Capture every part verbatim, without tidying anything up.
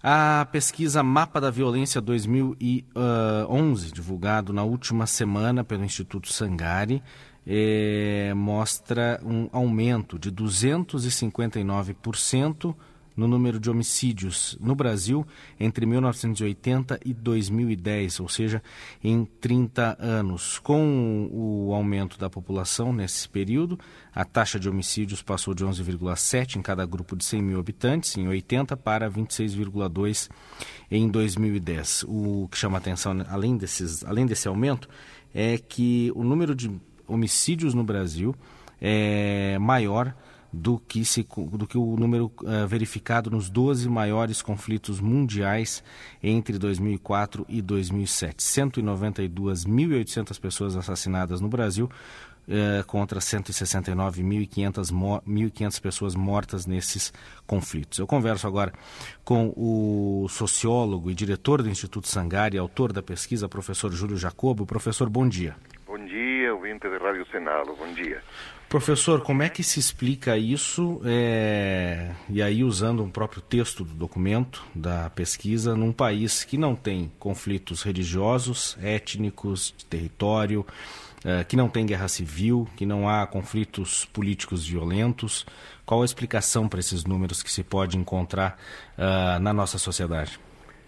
A pesquisa Mapa da Violência dois mil e onze, divulgado na última semana pelo Instituto Sangari, eh, mostra um aumento de duzentos e cinquenta e nove por cento no número de homicídios no Brasil entre mil novecentos e oitenta e dois mil e dez, ou seja, em trinta anos. Com o aumento da população nesse período, a taxa de homicídios passou de onze vírgula sete em cada grupo de cem mil habitantes em oitenta para vinte e seis vírgula dois em dois mil e dez. O que chama atenção, além, desses, além desse aumento, é que o número de homicídios no Brasil é maior do que, se, do que o número uh, verificado nos doze maiores conflitos mundiais entre dois mil e quatro e dois mil e sete. cento e noventa e duas mil e oitocentas pessoas assassinadas no Brasil, uh, contra cento e sessenta e nove mil e quinhentas pessoas mortas nesses conflitos. Eu converso agora com o sociólogo e diretor do Instituto Sangari, autor da pesquisa, professor Júlio Jacobo. Professor, bom dia. Bom dia, ouvinte de Rádio Senado, bom dia. Professor, como é que se explica isso, é, e aí usando um próprio texto do documento da pesquisa, num país que não tem conflitos religiosos, étnicos, de território, é, que não tem guerra civil, que não há conflitos políticos violentos? Qual a explicação para esses números que se pode encontrar uh, na nossa sociedade?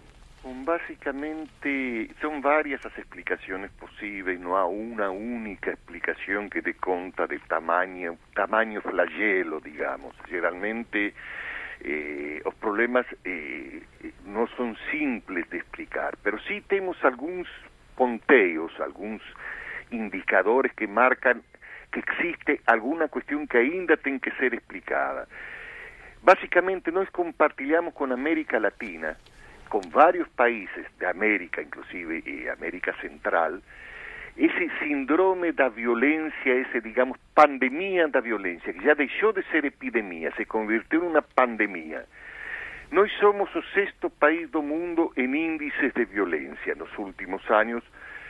Básicamente son varias las explicaciones posibles, no hay una única explicación que dé conta del tamaño, tamaño flagelo, digamos. Generalmente eh, los problemas eh, no son simples de explicar, pero sí tenemos algunos ponteos, algunos indicadores que marcan que existe alguna cuestión que ainda tiene que ser explicada. Básicamente nos compartilhamos con América Latina, con varios países de América, inclusive y América Central, ese síndrome da violencia, ese, digamos, pandemia da violencia, que ya dejó de ser epidemia, se convirtió en una pandemia. Nós somos o sexto país do mundo en índices de violencia en los últimos años,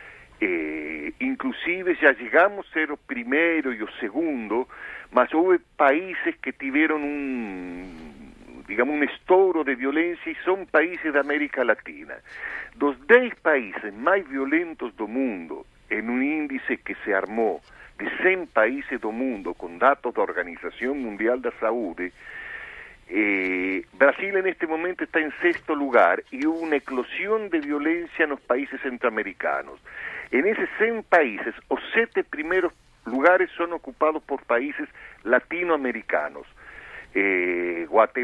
eh, inclusive ya llegamos a ser o primero y o segundo, mas hubo países que tuvieron un digamos, un estouro de violencia, y son países de América Latina. Dos dez países más violentos do mundo, en un índice que se armó de cem países do mundo, con datos da Organización Mundial da Saúde, eh, Brasil en este momento está en sexto lugar, y hubo una eclosión de violencia en los países centroamericanos. En esos cem países, los siete primeros lugares son ocupados por países latinoamericanos. Eh,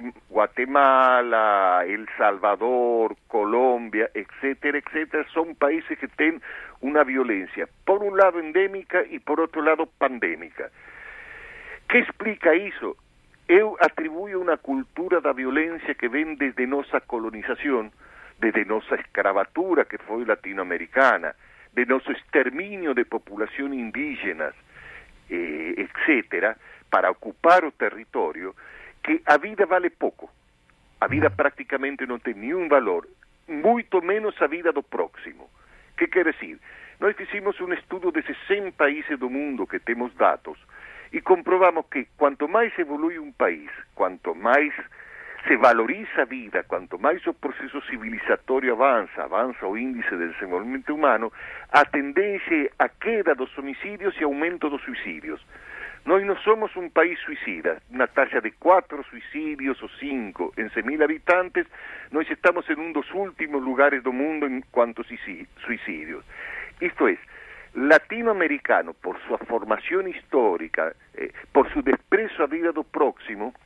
Guatemala, El Salvador, Colombia, etcétera, etcétera, son países que tienen una violencia, por un lado endémica y por otro lado pandémica. ¿Qué explica eso? Eu atribuyo una cultura da violencia que ven desde nuestra colonización, desde nuestra escravatura que fue latinoamericana, de nuestro exterminio de población indígenas, eh, etcétera, para ocupar o territorio, que a vida vale pouco. A vida prácticamente não tem nenhum valor, muito menos a vida do próximo. Que quer dizer? Nós fizemos um estudo desses cem países do mundo que temos dados e comprovamos que quanto mais evolui um país, quanto mais se valoriza a vida, quanto mais o processo civilizatório avança, avança o índice de desenvolvimento humano, a tendência é a queda dos homicídios e aumento dos suicídios. Nós não somos um país suicida, uma taxa de quatro suicídios ou cinco em cem mil habitantes, nós estamos em um dos últimos lugares do mundo em quanto a suicídios. Isto é, latino-americano, por sua formação histórica, eh, por seu desprezo à vida do próximo,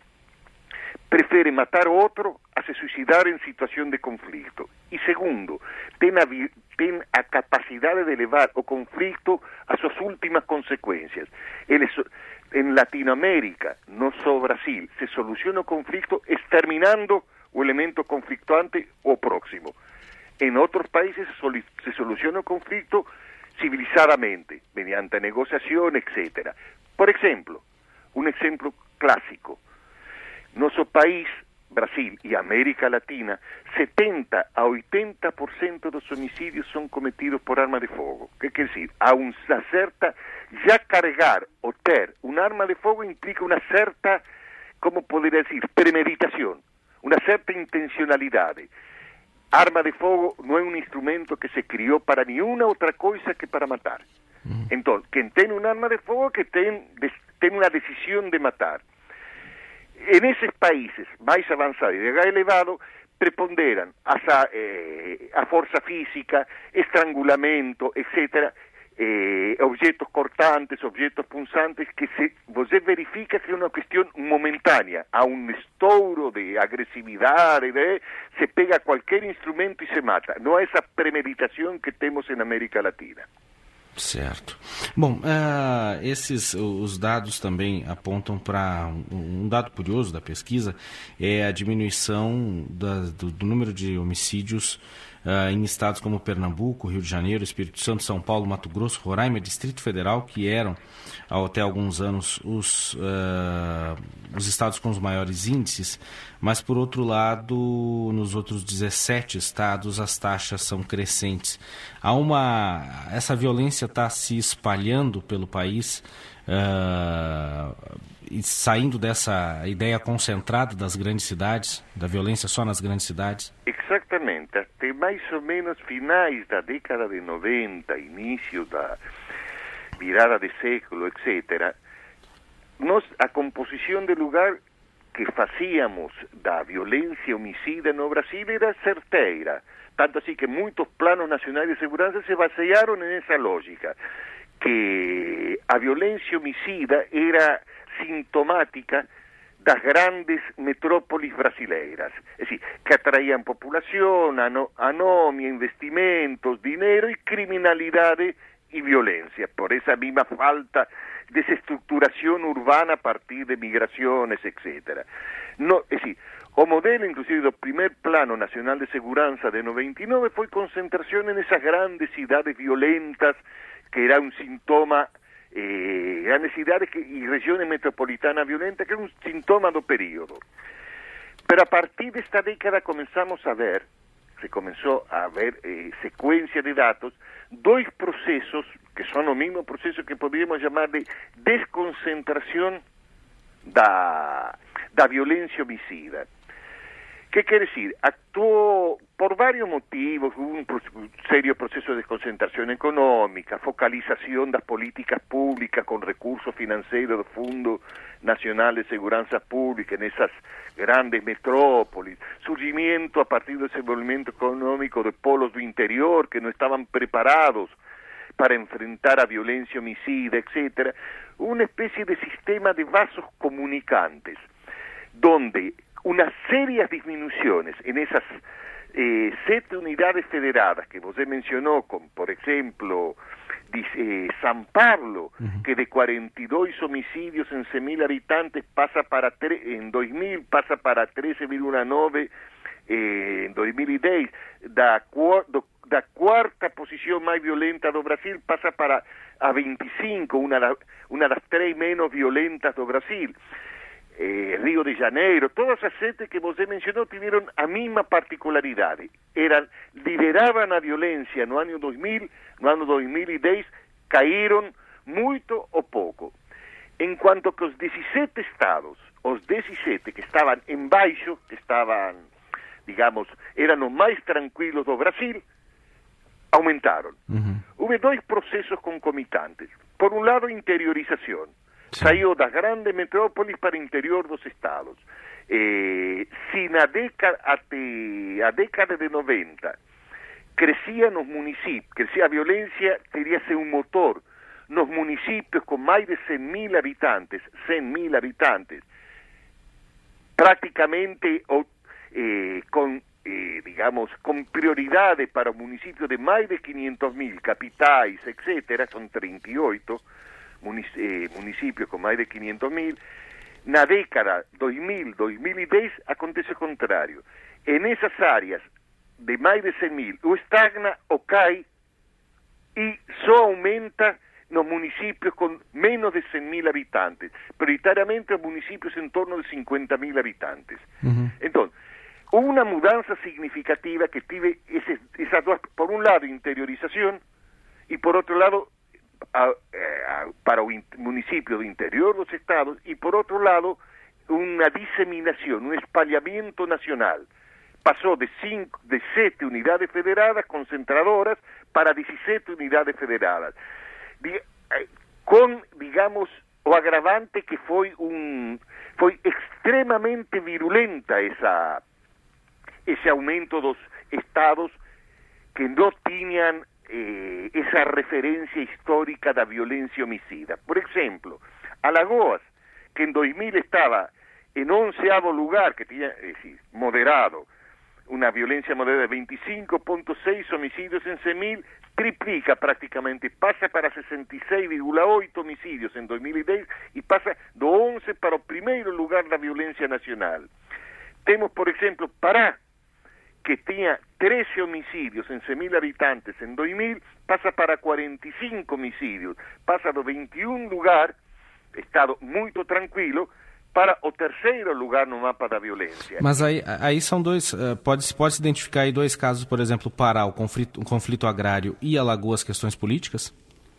prefere matar outro a se suicidar em situação de conflito. E segundo, tem a, tem a capacidade de levar o conflito a suas últimas consequências. Eles, em Latinoamérica, não só Brasil, se soluciona o conflito exterminando o elemento conflictuante ou próximo. Em outros países se soluciona o conflito civilizadamente, mediante negociação, etcétera. Por exemplo, um exemplo clássico. Nosso país, Brasil e América Latina, setenta a oitenta por cento dos homicídios são cometidos por arma de fogo. Que quer dizer? Há uma certa... Já carregar ou ter uma arma de fogo implica uma certa, como poderia dizer, premeditação. una certa intencionalidad. Arma de fuego no es un instrumento que se crió para ni una otra cosa que para matar. Mm. Entonces, quien tiene un arma de fuego, que tiene una decisión de matar. En esos países más avanzados y de gas elevado, preponderan a, eh, a fuerza física, estrangulamento, etcétera, eh, objetos cortantes, objetos punzantes, que se, você verifica que es una cuestión momentánea, a un estouro de agresividad, de, se pega a cualquier instrumento y se mata. No a esa premeditación que tenemos en América Latina. Certo. Bom, uh, esses os dados também apontam para um, um dado curioso da pesquisa, é a diminuição da, do, do número de homicídios uh, em estados como Pernambuco, Rio de Janeiro, Espírito Santo, São Paulo, Mato Grosso, Roraima, Distrito Federal, que eram até alguns anos os, uh, os estados com os maiores índices, mas por outro lado, nos outros dezessete estados as taxas são crescentes. Há uma, essa violência está se espalhando pelo país uh, e saindo dessa ideia concentrada das grandes cidades, da violência só nas grandes cidades? Exatamente, até mais ou menos finais da década de noventa, início da virada de século, etcétera, nós, a composição de lugar que fazíamos da violência homicida no Brasil era certeira, tanto así que muchos planos nacionales de seguridad se basearon en esa lógica, que a violencia homicida era sintomática das grandes metrópolis brasileiras, es decir, que atraían población, anomia, investimentos, dinero y criminalidad y violencia, por esa misma falta de desestructuración urbana a partir de migraciones, etcétera. No, es decir, o modelo, inclusive, del primer Plano Nacional de Seguranza de noventa y nueve fue concentración en esas grandes ciudades violentas, que era un síntoma, eh, grandes ciudades que, y regiones metropolitanas violentas, que era un síntoma del periodo. Pero a partir de esta década comenzamos a ver, se comenzó a ver eh, secuencia de datos, dos procesos, que son los mismos procesos que podríamos llamar de desconcentración da, da violencia homicida. ¿Qué quiere decir? Actuó por varios motivos, hubo un, un serio proceso de desconcentración económica, focalización das políticas públicas con recursos financieros del Fundo Nacional de Seguridad Pública en esas grandes metrópolis, surgimiento a partir de ese movimiento económico de polos do interior que no estaban preparados para enfrentar a violencia homicida, etcétera, una especie de sistema de vasos comunicantes, donde unas serias disminuciones en esas eh, siete unidades federadas que usted mencionó, con, por ejemplo, dice, San Pablo, uh-huh. que de cuarenta y dos homicidios en cien mil habitantes pasa para tre- en dos mil pasa para trece virgula nueve eh, en dos mil diez, da, cu- do, da cuarta posición más violenta do Brasil pasa para a veinticinco, una, una de las tres menos violentas do Brasil. Eh, Río de Janeiro, todas esas sete que você mencionó tuvieron a misma particularidad, eran, lideraban a violencia no año dos mil, no año dos mil diez, caíron mucho o poco. En cuanto que los diecisiete estados, los diecisiete que estaban en baixo, que estaban, digamos, eran los más tranquilos do Brasil, aumentaron. Uh-huh. Hubo dos procesos concomitantes. Por un lado, interiorización. Sí. Saiu das grandes metrópolis para o interior dos estados. Eh, si na década, até a década de noventa crescia nos municípios, crescia a violência, teria ser um motor nos municípios com mais de cem mil habitantes, cem mil habitantes, praticamente eh, com, eh, digamos, com prioridade para municípios de mais de quinhentos mil, capitais, etcétera, são trinta e oito, municipios con más de quinhentos mil, na década dos mil, dos mil diez acontece o contrário. En esas áreas de más de cem mil, o estagna o cae y só aumenta nos municipios con menos de cem mil habitantes, prioritariamente los municipios en torno de cincuenta mil habitantes. Uh-huh. Entonces, hubo una mudanza significativa que tiene ese, esas dos, por un lado interiorización y por otro lado A, a, para o in, municipio do interior dos estados, y por otro lado una diseminación, un espallamiento nacional. Pasó de, cinco, de siete unidades federadas concentradoras para diecisiete unidades federadas. Con, digamos, o agravante que foi un foi extremamente virulenta esa ese aumento dos estados que no tinham eh, esa referencia histórica da violencia homicida. Por exemplo, Alagoas, que en dos mil estaba en onceavo lugar, que tenía, es decir, moderado, una violencia moderada de veinticinco punto seis homicidios en cien mil, triplica prácticamente, pasa para sesenta y seis virgula ocho homicidios en dos mil diez y pasa de once para el primer lugar da violencia nacional. Temos, por ejemplo, Pará, que tenía trece homicidios en cien mil habitantes en dos mil, pasa para cuarenta y cinco homicidios, pasa de veintiún lugar, estado muy tranquilo, para o terceiro lugar no mapa da violência. Mas aí, aí são dois, uh, pode, pode se identificar aí dois casos, por exemplo, Pará, o conflito, o conflito agrário, e Alagoas, questões políticas?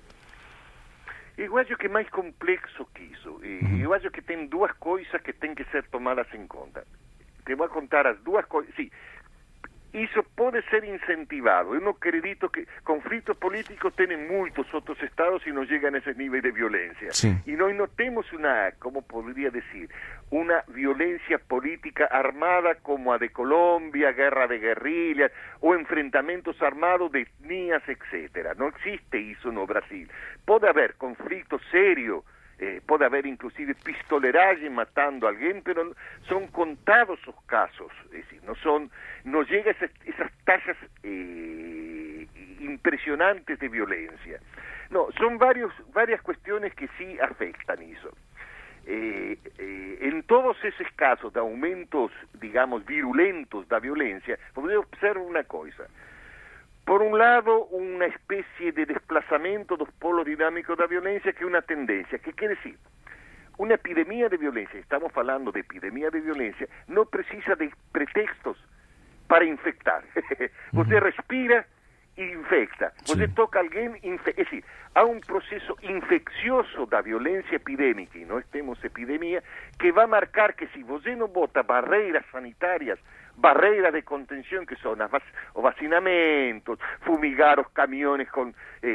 Eu acho que é mais complexo que isso. Uhum. Eu acho que tem duas coisas que têm que ser tomadas em conta. Te vou contar as duas coisas. Sim, isso pode ser incentivado. Eu não acredito que conflitos políticos têm muitos outros estados e não chegam a esse nível de violência. Sim. E nós não temos uma, como poderia dizer, uma violência política armada como a de Colômbia, guerra de guerrilhas, ou enfrentamentos armados de etnias, etcétera. Não existe isso no Brasil. Pode haver conflito sério, Eh, puede haber inclusive pistoleraje matando a alguien, pero son contados los casos, es decir, no son, no llega a esas, esas tasas eh, impresionantes de violencia. No, son varios, varias cuestiones que sí afectan eso. Eh, eh, en todos esos casos de aumentos, digamos, virulentos de violencia, podemos observar una cosa. Por un lado, una especie de desplazamiento de los polos dinámicos de la violencia, que es una tendencia. ¿Qué quiere decir? Una epidemia de violencia, estamos hablando de epidemia de violencia, no precisa de pretextos para infectar. Usted respira e infecta. Usted sí. toca a alguien, infecta. Es decir, hay un proceso infeccioso de la violencia epidémica, y no estemos epidemia, que va a marcar que si usted no bota barreras sanitarias, barreras de contención, que son las vac o vacinamentos, fumigar los camiones con,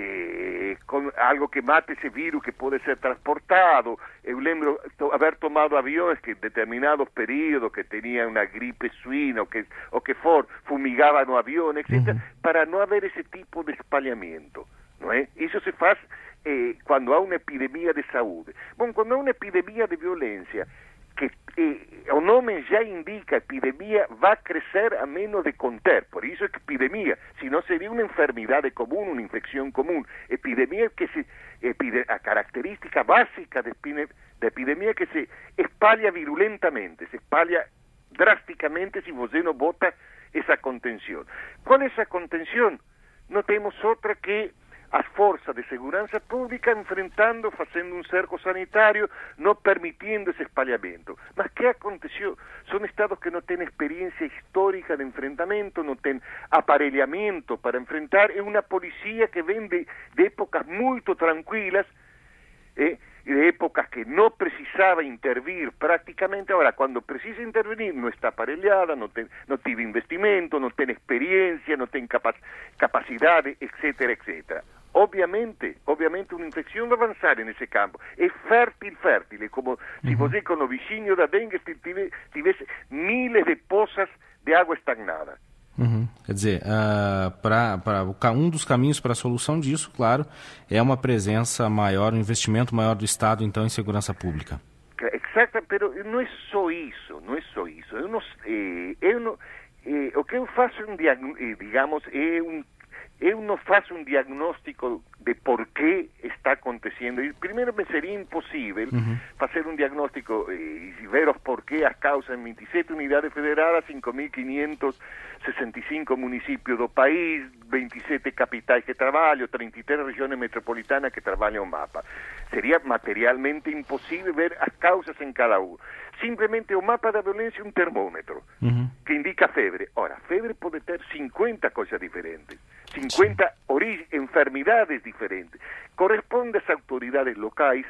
eh, con algo que mate ese virus que puede ser transportado. Eu lembro to haber tomado aviones que en determinados periodos que tenían una gripe suina o que, o que for, fumigaban los aviones, etcétera, uh-huh. para no haber ese tipo de espalhamiento. ¿No es? Eso se hace eh, cuando hay una epidemia de salud. Bueno, cuando hay una epidemia de violencia, que eh, o nome já indica, epidemia vai crescer a menos de conter, por isso é que epidemia, se não seria uma enfermidade comum, uma infecção comum. Epidemia que se, epide, a característica básica de, de epidemia que se espalha virulentamente, se espalha drasticamente se você não bota essa contenção. Qual é essa contenção? Não temos outra que as forças de segurança pública enfrentando, fazendo um cerco sanitário, não permitindo esse espalhamento. Mas o que aconteceu? São estados que não têm experiência histórica de enfrentamento, não têm aparelhamento para enfrentar, é uma polícia que vem de, de épocas muito tranquilas, eh, de épocas que não precisava intervir praticamente. Agora, quando precisa intervenir, não está aparelhada, não tem, não tive investimento, não tem experiência, não tem capa capacidade, etc, etcétera. Obviamente, obviamente una infección va a avanzar en ese campo. Es fértil, fértil. Es como uh-huh. si você con o bichinho da dengue tivesse miles de poças de água estagnada. Uhum. Quer dizer, uh, pra, pra, um dos caminhos para a solução disso, claro, é uma presença maior, um investimento maior do Estado, então, em segurança pública. Exato, mas não é só isso, não é só isso. Eu não, eh, eu não, eh, o que eu faço, um eh, digamos, é um eu não faço um diagnóstico de por que está acontecendo. Primeiro, me seria impossível uhum. fazer um diagnóstico e eh, ver os porquê, as causas em vinte e sete unidades federadas, cinco mil quinhentos sessenta e cinco municípios do país, vinte e sete capitais que trabalham, trinta e três regiões metropolitanas que trabalham o mapa. Seria materialmente impossível ver as causas em cada um. Simplesmente o mapa da violência é um termômetro uhum. que indica febre. Ora, febre pode ter cinquenta coisas diferentes, cinquenta enfermidades diferentes. Corresponde às autoridades locais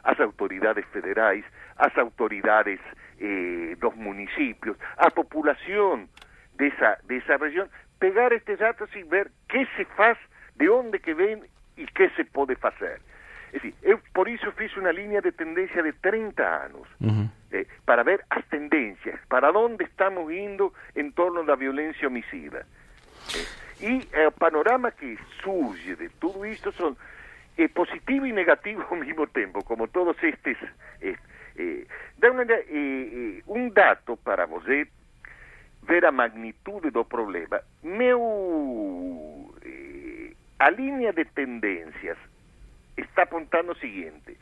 as autoridades federais, as autoridades eh, dos municípios, a população dessa, dessa região, pegar estes dados e ver que se faz, de onde que vem e que se pode fazer. É decir, eu por isso fiz uma linha de tendência de trinta anos, uhum. eh, para ver as tendências, para onde estamos indo em torno da violência homicida. Eh, e eh, o panorama que surge de tudo isto são eh, positivo e negativo ao mesmo tempo, como todos estes... Eh, eh, dá uma, eh, eh, um dado para você ver a magnitude do problema. Meu, eh, a linha de tendências está apontando o seguinte: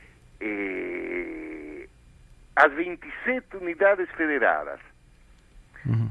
eh, as vinte e sete unidades federadas, uhum.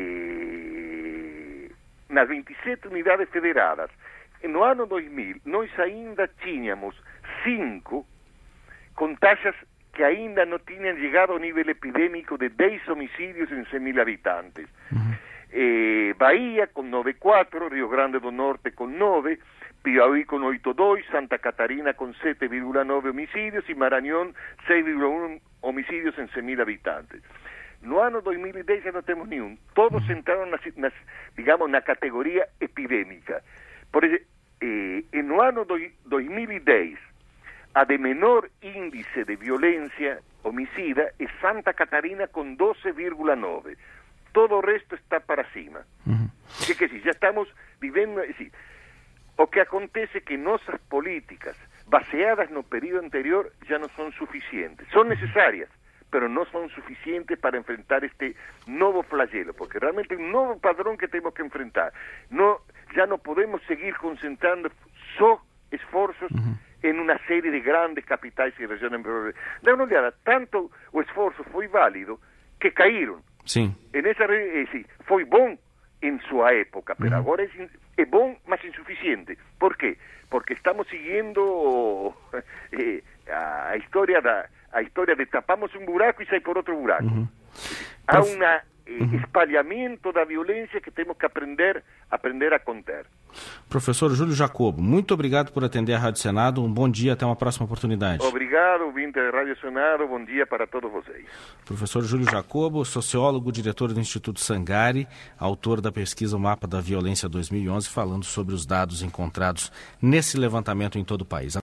eh, nas vinte e sete unidades federadas, no ano dois mil, nós ainda tínhamos cinco com taxas que ainda não tinham chegado ao nível epidêmico de dez homicídios em cem mil habitantes. Uhum. Eh, Bahia com nove vírgula quatro, Rio Grande do Norte com nove, Piauí com oito vírgula dois, Santa Catarina com sete vírgula nove homicídios e Maranhão seis vírgula um homicídios em cem mil habitantes. No ano dois mil e dez já não temos nenhum. Todos entraram, nas, nas, digamos, na categoria epidêmica. Por exemplo, eh, no ano dois mil e dez, a de menor índice de violência homicida é Santa Catarina com doze vírgula nove. Todo o resto está para cima. Uhum. Que, que sí, já estamos vivendo... Sí, o que acontece é que nossas políticas, baseadas no período anterior, já não são suficientes. São necessárias, mas não são suficientes para enfrentar este novo flagelo, porque realmente é um novo padrão que temos que enfrentar. No, já não podemos seguir concentrando só esforços uhum. em uma série de grandes capitais e regiões. Dá uma olhada, tanto o esforço foi válido que caíram. Sim. E nessa, eh, sí, foi bom em sua época, mas uhum. agora é, é bom, mas insuficiente. Por quê? Porque estamos seguindo eh, a história da a história de tapamos um buraco e sai por outro buraco. Uhum. Há um eh, uhum. espalhamento da violência que temos que aprender, aprender a conter. Professor Júlio Jacobo, muito obrigado por atender a Rádio Senado. Um bom dia, até uma próxima oportunidade. Obrigado, ouvinte da Rádio Senado. Bom dia para todos vocês. Professor Júlio Jacobo, sociólogo, diretor do Instituto Sangari, autor da pesquisa O Mapa da Violência dois mil e onze, falando sobre os dados encontrados nesse levantamento em todo o país.